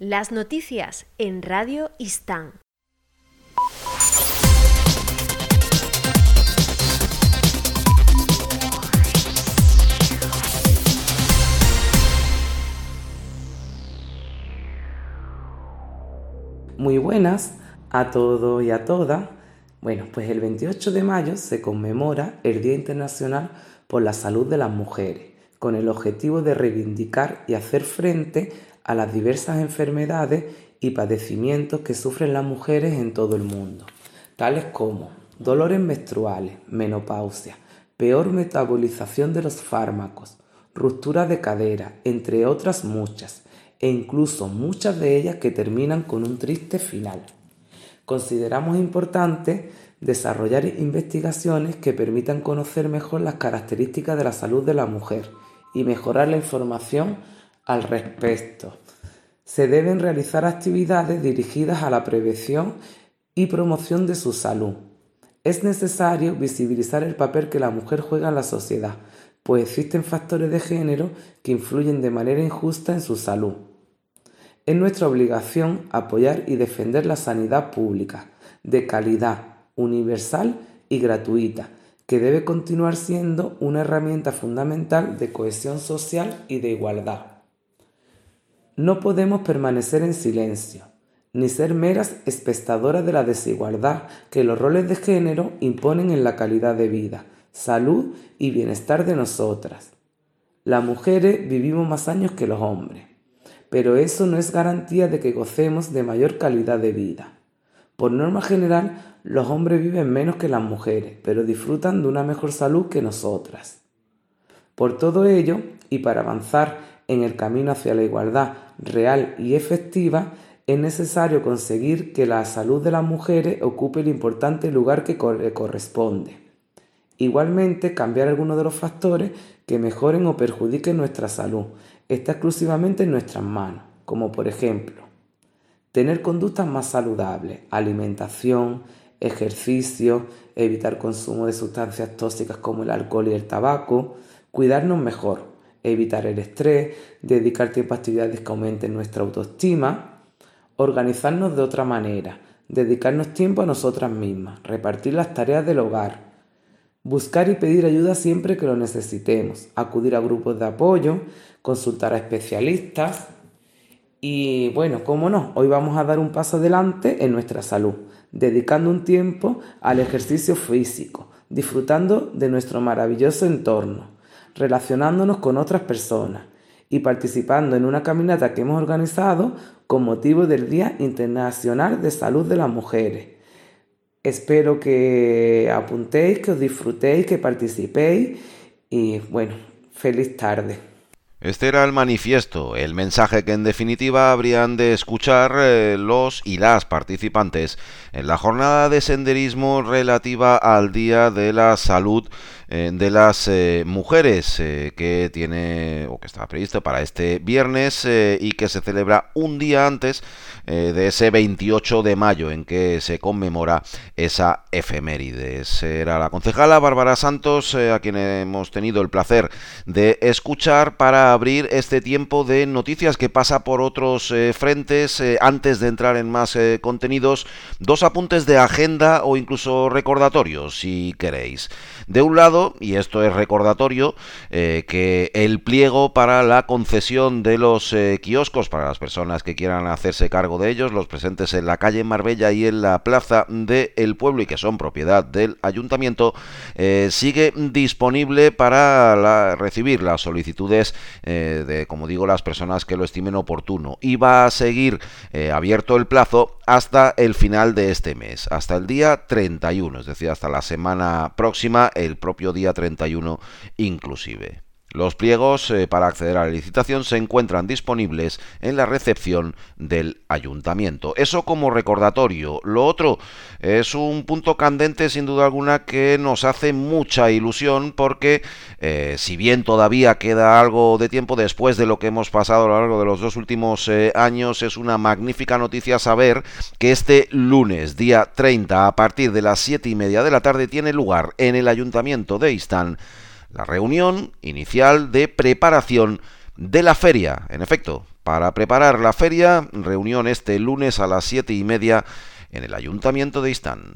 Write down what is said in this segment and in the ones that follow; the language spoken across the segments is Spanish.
Las noticias en Radio Istán. Muy buenas a todos y a todas. Bueno, pues el 28 de mayo se conmemora el Día Internacional por la Salud de las Mujeres, con el objetivo de reivindicar y hacer frente a las diversas enfermedades y padecimientos que sufren las mujeres en todo el mundo, tales como dolores menstruales, menopausia, peor metabolización de los fármacos, ruptura de cadera, entre otras muchas, e incluso muchas de ellas que terminan con un triste final. Consideramos importante desarrollar investigaciones que permitan conocer mejor las características de la salud de la mujer y mejorar la información al respecto. Se deben realizar actividades dirigidas a la prevención y promoción de su salud. Es necesario visibilizar el papel que la mujer juega en la sociedad, pues existen factores de género que influyen de manera injusta en su salud. Es nuestra obligación apoyar y defender la sanidad pública, de calidad, universal y gratuita, que debe continuar siendo una herramienta fundamental de cohesión social y de igualdad. No podemos permanecer en silencio, ni ser meras espectadoras de la desigualdad que los roles de género imponen en la calidad de vida, salud y bienestar de nosotras. Las mujeres vivimos más años que los hombres, pero eso no es garantía de que gocemos de mayor calidad de vida. Por norma general, los hombres viven menos que las mujeres, pero disfrutan de una mejor salud que nosotras. Por todo ello, y para avanzar en el camino hacia la igualdad real y efectiva, es necesario conseguir que la salud de las mujeres ocupe el importante lugar que le corresponde. Igualmente, cambiar algunos de los factores que mejoren o perjudiquen nuestra salud está exclusivamente en nuestras manos, como por ejemplo, tener conductas más saludables, alimentación, ejercicio, evitar consumo de sustancias tóxicas como el alcohol y el tabaco, cuidarnos mejor, evitar el estrés, dedicar tiempo a actividades que aumenten nuestra autoestima, organizarnos de otra manera, dedicarnos tiempo a nosotras mismas, repartir las tareas del hogar, buscar y pedir ayuda siempre que lo necesitemos, acudir a grupos de apoyo, consultar a especialistas y, bueno, cómo no, hoy vamos a dar un paso adelante en nuestra salud, dedicando un tiempo al ejercicio físico, disfrutando de nuestro maravilloso entorno, relacionándonos con otras personas y participando en una caminata que hemos organizado con motivo del Día Internacional de Salud de las Mujeres. Espero que apuntéis, que os disfrutéis, que participéis y, bueno, feliz tarde. Este era el manifiesto, el mensaje que en definitiva habrían de escuchar los y las participantes en la jornada de senderismo relativa al Día de la Salud de las mujeres que tiene o que está previsto para este viernes y que se celebra un día antes de ese 28 de mayo en que se conmemora esa efeméride. Era la concejala Bárbara Santos a quien hemos tenido el placer de escuchar para abrir este tiempo de noticias que pasa por otros frentes. Antes de entrar en más contenidos, dos apuntes de agenda o incluso recordatorios si queréis. De un lado, y esto es recordatorio, que el pliego para la concesión de los kioscos para las personas que quieran hacerse cargo de ellos, los presentes en la calle Marbella y en la plaza del pueblo y que son propiedad del ayuntamiento, sigue disponible para recibir las solicitudes de, como digo, las personas que lo estimen oportuno, y va a seguir abierto el plazo hasta el final de este mes, hasta el día 31, es decir, hasta la semana próxima, el propio día 31 inclusive. Los pliegos para acceder a la licitación se encuentran disponibles en la recepción del ayuntamiento. Eso como recordatorio. Lo otro es un punto candente sin duda alguna que nos hace mucha ilusión porque si bien todavía queda algo de tiempo después de lo que hemos pasado a lo largo de los 2 últimos años, es una magnífica noticia saber que este lunes, día 30, a partir de las 7:30 de la tarde, tiene lugar en el ayuntamiento de Istán la reunión inicial de preparación de la feria, en efecto, Para preparar la feria, reunión este lunes a las 7:30 en el Ayuntamiento de Istán.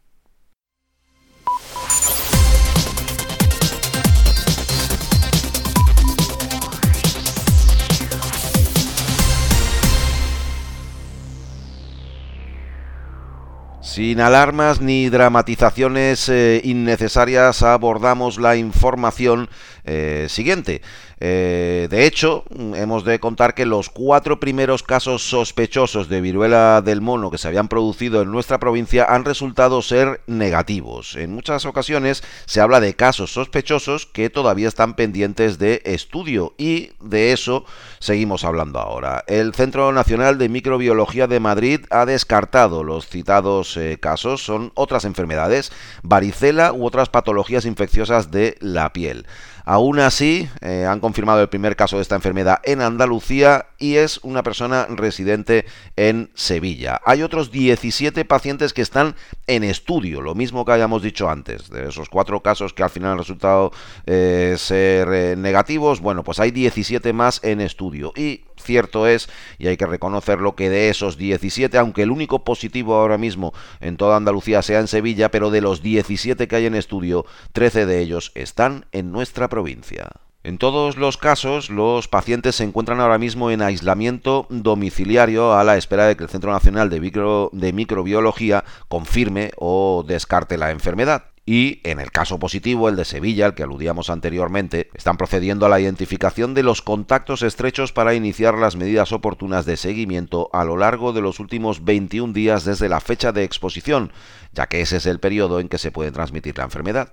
Sin alarmas ni dramatizaciones innecesarias, abordamos la información siguiente. De hecho, hemos de contar que los 4 primeros casos sospechosos de viruela del mono que se habían producido en nuestra provincia han resultado ser negativos. En muchas ocasiones se habla de casos sospechosos que todavía están pendientes de estudio, y de eso seguimos hablando ahora. El Centro Nacional de Microbiología de Madrid ha descartado los citados casos. Son otras enfermedades, varicela u otras patologías infecciosas de la piel. Aún así, han confirmado el primer caso de esta enfermedad en Andalucía, y es una persona residente en Sevilla. Hay otros 17 pacientes que están en estudio, lo mismo que habíamos dicho antes. De esos 4 casos que al final han resultado ser negativos, bueno, pues hay 17 más en estudio. Y cierto es, y hay que reconocerlo, que de esos 17, aunque el único positivo ahora mismo en toda Andalucía sea en Sevilla, pero de los 17 que hay en estudio, 13 de ellos están en nuestra provincia. En todos los casos, los pacientes se encuentran ahora mismo en aislamiento domiciliario a la espera de que el Centro Nacional de Microbiología confirme o descarte la enfermedad. Y en el caso positivo, el de Sevilla, al que aludíamos anteriormente, están procediendo a la identificación de los contactos estrechos para iniciar las medidas oportunas de seguimiento a lo largo de los últimos 21 días desde la fecha de exposición, ya que ese es el periodo en que se puede transmitir la enfermedad.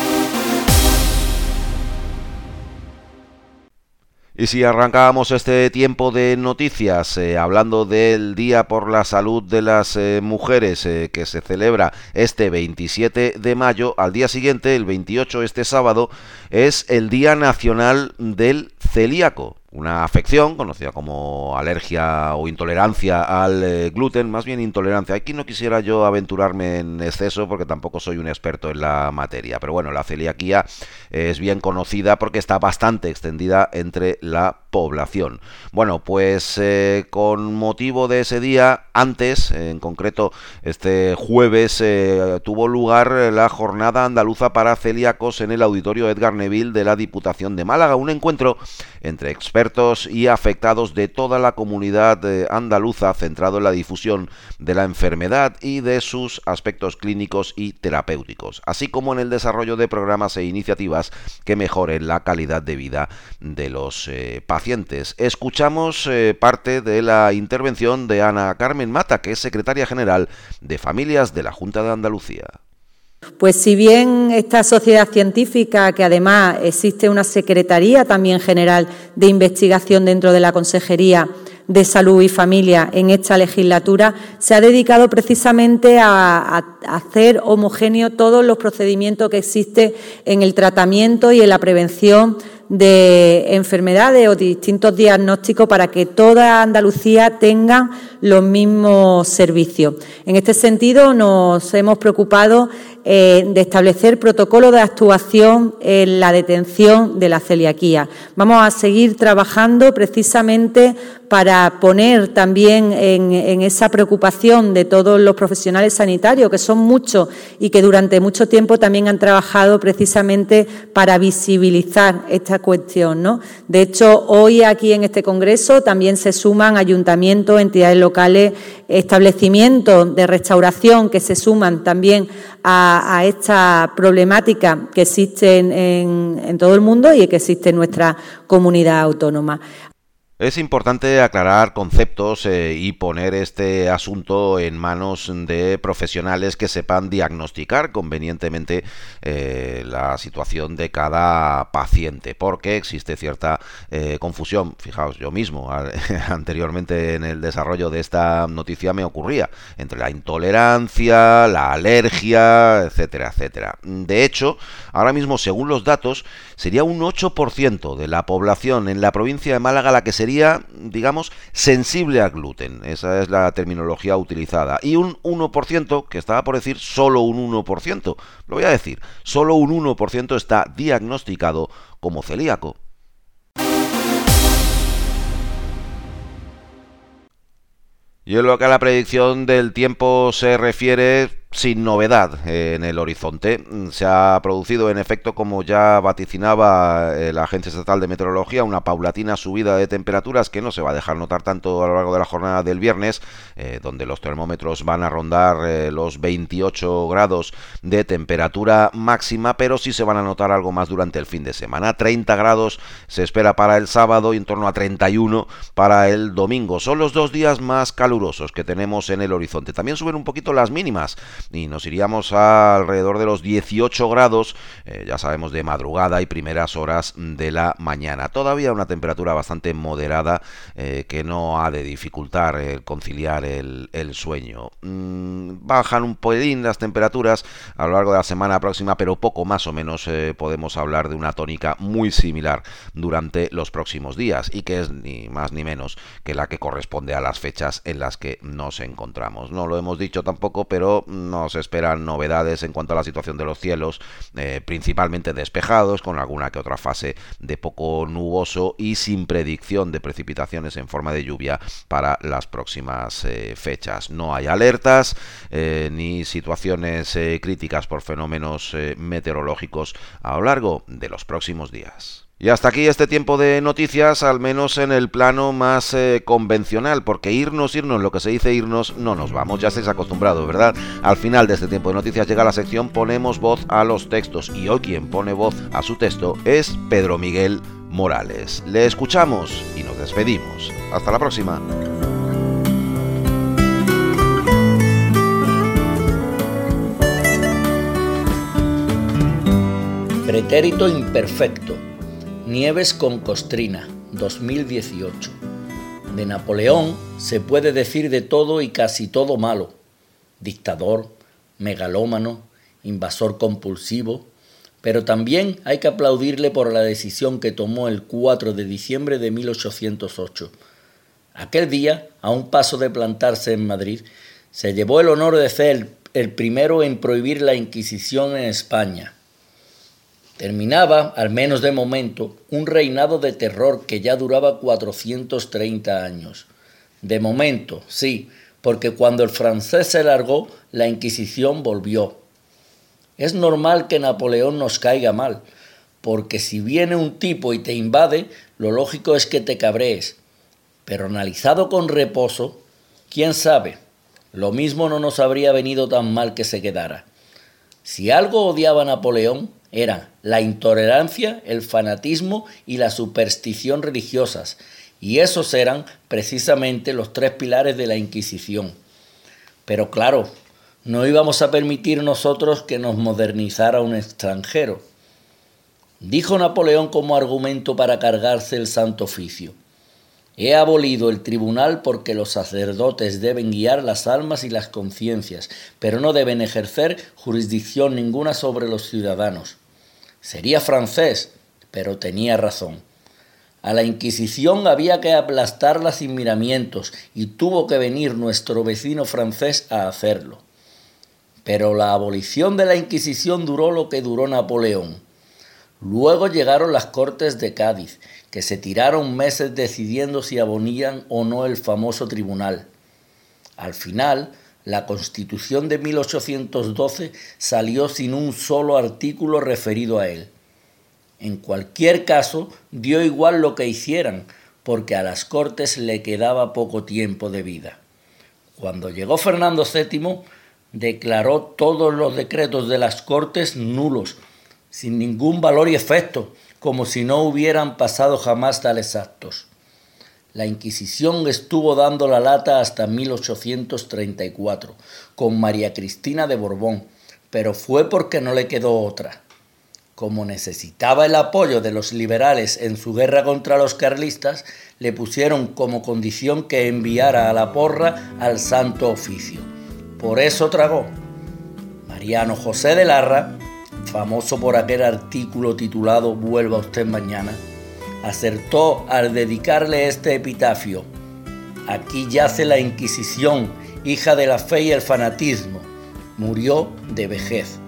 Y si arrancábamos este tiempo de noticias hablando del Día por la Salud de las Mujeres que se celebra este 27 de mayo, al día siguiente, el 28, este sábado, es el Día Nacional del Celíaco. Una afección conocida como alergia o intolerancia al gluten, más bien intolerancia. Aquí no quisiera yo aventurarme en exceso porque tampoco soy un experto en la materia. Pero bueno, la celiaquía es bien conocida porque está bastante extendida entre la población. Bueno, pues con motivo de ese día, antes, en concreto este jueves, tuvo lugar la Jornada Andaluza para Celíacos en el Auditorio Edgar Neville de la Diputación de Málaga. Un encuentro entre expertos y afectados de toda la comunidad andaluza, centrado en la difusión de la enfermedad y de sus aspectos clínicos y terapéuticos, así como en el desarrollo de programas e iniciativas que mejoren la calidad de vida de los pacientes. Escuchamos parte de la intervención de Ana Carmen Mata, que es secretaria general de Familias de la Junta de Andalucía. Pues si bien esta sociedad científica, que además existe una Secretaría también general de investigación dentro de la Consejería de Salud y Familia en esta legislatura, se ha dedicado precisamente a hacer homogéneo todos los procedimientos que existen en el tratamiento y en la prevención de enfermedades o distintos diagnósticos para que toda Andalucía tenga los mismos servicios. En este sentido, nos hemos preocupado de establecer protocolos de actuación en la detención de la celiaquía. Vamos a seguir trabajando precisamente para poner también en esa preocupación de todos los profesionales sanitarios, que son muchos y que durante mucho tiempo también han trabajado precisamente para visibilizar esta cuestión, ¿no? De hecho, hoy aquí en este congreso también se suman ayuntamientos, entidades locales, establecimientos de restauración que se suman también a esta problemática que existe en todo el mundo y que existe en nuestra comunidad autónoma. Es importante aclarar conceptos y poner este asunto en manos de profesionales que sepan diagnosticar convenientemente la situación de cada paciente, porque existe cierta confusión. Fijaos, yo mismo anteriormente en el desarrollo de esta noticia me ocurría entre la intolerancia, la alergia, etcétera, etcétera. De hecho, ahora mismo, según los datos, sería un 8% de la población en la provincia de Málaga la que sería, digamos, sensible al gluten. Esa es la terminología utilizada. Y un 1%, que estaba por decir solo un 1%, lo voy a decir, solo un 1% está diagnosticado como celíaco. Y en lo que a la predicción del tiempo se refiere, sin novedad en el horizonte. Se ha producido, en efecto, como ya vaticinaba la Agencia Estatal de Meteorología, una paulatina subida de temperaturas que no se va a dejar notar tanto a lo largo de la jornada del viernes, donde los termómetros van a rondar los 28 grados de temperatura máxima, pero sí se van a notar algo más durante el fin de semana. 30 grados se espera para el sábado y en torno a 31 para el domingo. Son los 2 días más calurosos que tenemos en el horizonte. También suben un poquito las mínimas y nos iríamos a alrededor de los 18 grados, ya sabemos, de madrugada y primeras horas de la mañana. Todavía una temperatura bastante moderada que no ha de dificultar conciliar el sueño. Bajan un pelín las temperaturas a lo largo de la semana próxima, pero poco más o menos podemos hablar de una tónica muy similar durante los próximos días, y que es ni más ni menos que la que corresponde a las fechas en las que nos encontramos. No lo hemos dicho tampoco, pero nos esperan novedades en cuanto a la situación de los cielos, principalmente despejados, con alguna que otra fase de poco nuboso y sin predicción de precipitaciones en forma de lluvia para las próximas fechas. No hay alertas ni situaciones críticas por fenómenos meteorológicos a lo largo de los próximos días. Y hasta aquí este tiempo de noticias, al menos en el plano más convencional, porque irnos, lo que se dice irnos, no nos vamos, ya estáis acostumbrados, ¿verdad? Al final de este tiempo de noticias llega la sección Ponemos voz a los textos, y hoy quien pone voz a su texto es Pedro Miguel Morales. Le escuchamos y nos despedimos. Hasta la próxima. Pretérito imperfecto. Nieves con Costrina, 2018. De Napoleón se puede decir de todo y casi todo malo. Dictador, megalómano, invasor compulsivo, pero también hay que aplaudirle por la decisión que tomó el 4 de diciembre de 1808. Aquel día, a un paso de plantarse en Madrid, se llevó el honor de ser el primero en prohibir la Inquisición en España. Terminaba, al menos de momento, un reinado de terror que ya duraba 430 años. De momento, sí, porque cuando el francés se largó, la Inquisición volvió. Es normal que Napoleón nos caiga mal, porque si viene un tipo y te invade, lo lógico es que te cabrees. Pero analizado con reposo, quién sabe, lo mismo no nos habría venido tan mal que se quedara. Si algo odiaba a Napoleón, eran la intolerancia, el fanatismo y la superstición religiosas, y esos eran precisamente los 3 pilares de la Inquisición. Pero claro, no íbamos a permitir nosotros que nos modernizara un extranjero. Dijo Napoleón como argumento para cargarse el Santo Oficio: he abolido el tribunal porque los sacerdotes deben guiar las almas y las conciencias, pero no deben ejercer jurisdicción ninguna sobre los ciudadanos. Sería francés, pero tenía razón. A la Inquisición había que aplastarla sin miramientos y tuvo que venir nuestro vecino francés a hacerlo. Pero la abolición de la Inquisición duró lo que duró Napoleón. Luego llegaron las Cortes de Cádiz, que se tiraron meses decidiendo si abolían o no el famoso tribunal. Al final, la Constitución de 1812 salió sin un solo artículo referido a él. En cualquier caso, dio igual lo que hicieran, porque a las Cortes le quedaba poco tiempo de vida. Cuando llegó Fernando VII, declaró todos los decretos de las Cortes nulos, sin ningún valor y efecto, como si no hubieran pasado jamás tales actos. La Inquisición estuvo dando la lata hasta 1834, con María Cristina de Borbón, pero fue porque no le quedó otra. Como necesitaba el apoyo de los liberales en su guerra contra los carlistas, le pusieron como condición que enviara a la porra al Santo Oficio. Por eso tragó. Mariano José de Larra, famoso por aquel artículo titulado «Vuelva usted mañana», acertó al dedicarle este epitafio: aquí yace la Inquisición, hija de la fe y el fanatismo, murió de vejez.